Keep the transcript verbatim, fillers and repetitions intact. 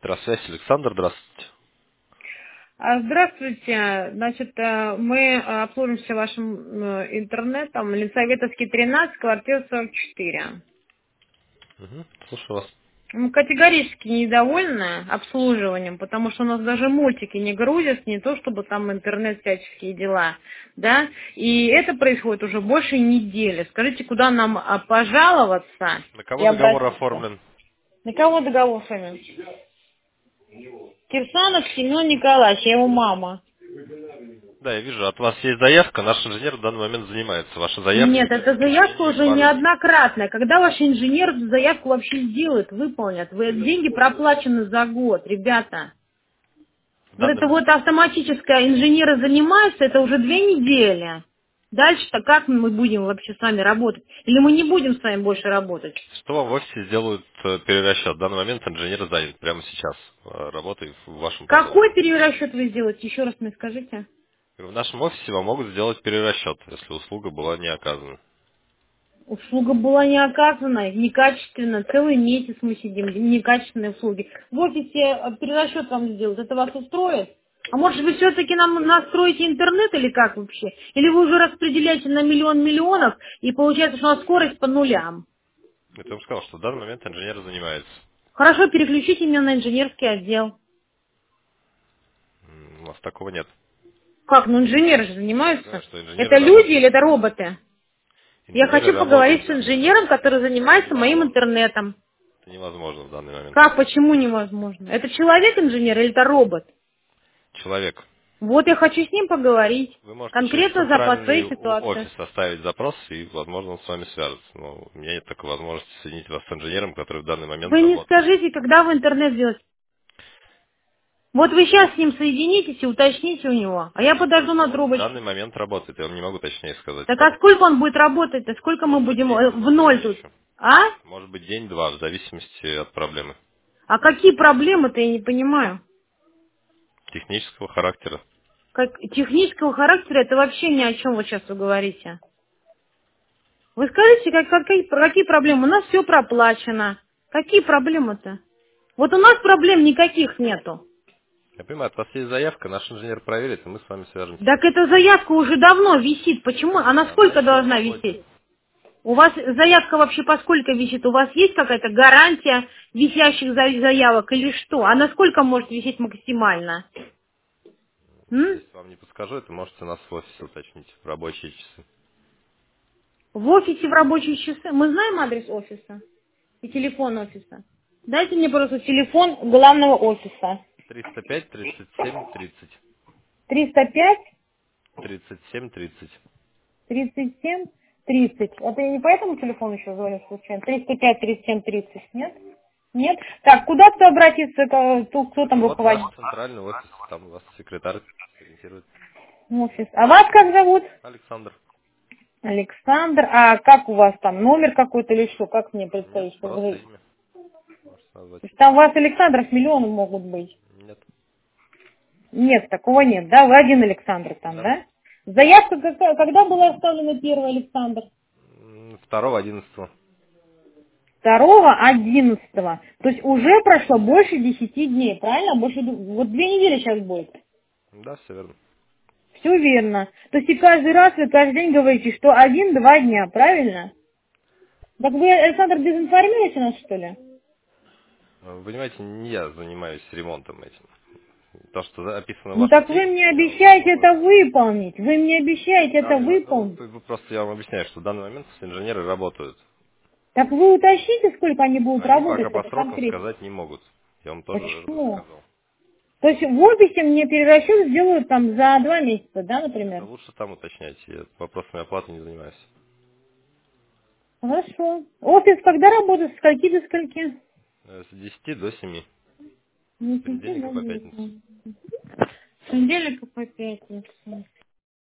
Электросвязь, Александр, здравствуйте. А, Здравствуйте. Значит, э, мы обслуживаемся вашим э, интернетом. Ленсоветовский тринадцать, квартира сорок четыре. Угу, слушаю вас. Мы категорически недовольны обслуживанием, потому что у нас даже мультики не грузят, не то чтобы там интернет, всяческие дела, да, и это происходит уже больше недели. Скажите, куда нам а, пожаловаться На и кого договор обратиться? оформлен? На кого договор с вами? Кирсанов Семен Николаевич, я его мама. Да, я вижу, от вас есть заявка, наш инженер в данный момент занимается. Ваша заявка Нет, эта в заявка течение уже пару дней. неоднократная. Когда ваш инженер эту заявку вообще сделает, выполнят? Вы деньги проплачены за год, ребята. В Вот это данном... вот автоматическое инженеры занимаются, это уже две недели. Дальше-то как мы будем вообще с вами работать? Или мы не будем с вами больше работать? Что вам в офисе сделают э, перерасчет? В данный момент инженер занят прямо сейчас, э, работает в вашем Какой посольстве. перерасчет вы сделаете? Еще раз мне скажите. В нашем офисе вам могут сделать перерасчет, если услуга была не оказана. Услуга была не оказана, некачественно. Целый месяц мы сидим, некачественные услуги. В офисе э, перерасчет вам сделают. Это вас устроит? А может вы все-таки нам настроите интернет или как вообще? Или вы уже распределяете на миллион миллионов и получается, что у нас скорость по нулям? Это я вам сказал, что в данный момент инженер занимается. Хорошо, переключите меня на инженерский отдел. М, У нас такого нет. Как? Ну инженеры же Я знаю, занимаются. что инженеры Это люди или работают. это роботы? Я Инженеры хочу поговорить работают. с инженером, который Это занимается моим невозможно. интернетом. Это невозможно в данный момент. Как? Почему невозможно? Это человек-инженер или это робот? Человек. Вот я хочу с ним поговорить. Вы можете через Конкретно за по центральный своей о- ситуации. офис оставить запрос, и, возможно, он с вами свяжется. Но у меня нет такой возможности соединить вас с инженером, который в данный момент Вы не работает. скажите, когда вы интернет делаете. Вот вы сейчас с ним соединитесь и уточните у него. А я подожду на Он в трубочке. данный момент работает, я вам не могу точнее сказать. Так а сколько он будет работать? А сколько мы Может быть будем э, день, в может быть два ноль тут? еще. А? Может быть день-два, в зависимости от проблемы. А какие проблемы-то я не понимаю. Технического характера. Как, технического характера это вообще ни о чем вы сейчас вы говорите. Вы скажите, как, какие, про какие проблемы? У нас все проплачено. Какие проблемы-то? Вот у нас проблем никаких нету. Я понимаю, от вас есть заявка, наш инженер проверит, и мы с вами свяжемся. Так эта заявка уже давно висит. Почему? Она Она сколько еще должна работает. висеть? У вас заявка вообще по сколько висит? У вас есть какая-то гарантия висящих за- заявок или что? А насколько может висеть максимально? М? Если вам не подскажу, это можете нас в офисе уточнить в рабочие часы. В офисе в рабочие часы. Мы знаем адрес офиса и телефон офиса. Дайте мне просто телефон главного офиса. триста пять тридцать семь тридцать. триста пять тридцать семь тридцать. тридцать семь тридцать. Это я не по этому телефону еще звоню случайно? триста пять тридцать семь тридцать, нет? Нет? Так, куда-то обратиться, к- кто кто там Вот наш руководит? центральный офис, там вас секретарь сориентирует. Офис. А вас как зовут? Александр. Александр. А как у вас там? Номер какой-то или что? Как мне Нет, представить? Что просто вы... имя. Можете назвать. То есть там у вас Александров миллионы могут быть. Нет. Нет, такого нет, да? Вы один Александр там, Да. да? Заявка какая? Когда была оставлена первая, Александр? М, Второго одиннадцатого. Второго одиннадцатого. То есть уже прошло больше десяти дней, правильно? Больше, ду- вот две недели сейчас будет. Да, все верно. Все верно. То есть и каждый раз вы каждый день говорите, что один-два дня, правильно? Так вы, Александр, дезинформируете нас, что ли? Вы понимаете, не я занимаюсь ремонтом этим. То, что описано в Ну вашем так вы мне тексте, я вам обещаете могу это рассказать. выполнить. Вы мне обещаете это Данный мо- ну, выполнить. вы- вы просто я вам объясняю, что в данный момент инженеры работают. Так вы уточните, сколько они будут Они пока работать, по это срокам конкретно. сказать не могут. Я вам тоже Почему? сказал. То есть в офисе мне перерасчет сделают там за два месяца, да, Это например? лучше там уточнять. Я вопросами оплаты не занимаюсь. Хорошо. Офис когда работает? С скольки до скольки? Э, С десяти до семи. Не С сидите, понедельника да, по пятницу. не С понедельника по пятницу.